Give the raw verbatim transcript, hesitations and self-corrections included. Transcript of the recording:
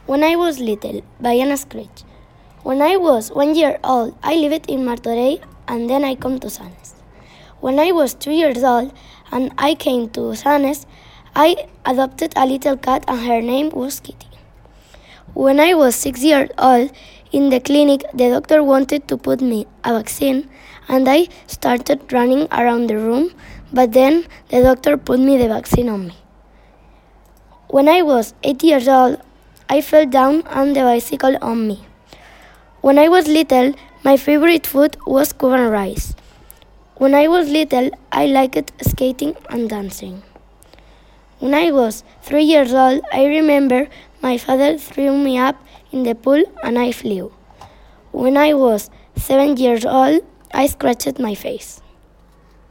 When I was little, by Anna Scratch. When I was one year old, I lived in Martorell and then I come to Sanes. When I was two years old and I came to Sanes, I adopted a little cat and her name was Kitty. When I was six years old, in the clinic, the doctor wanted to put me a vaccine and I started running around the room, but then the doctor put me the vaccine on me. When I was eight years old, I fell down and the bicycle on me. When I was little, my favorite food was Cuban rice. When I was little, I liked skating and dancing. When I was three years old, I remember my father threw me up in the pool and I flew. When I was seven years old, I scratched my face.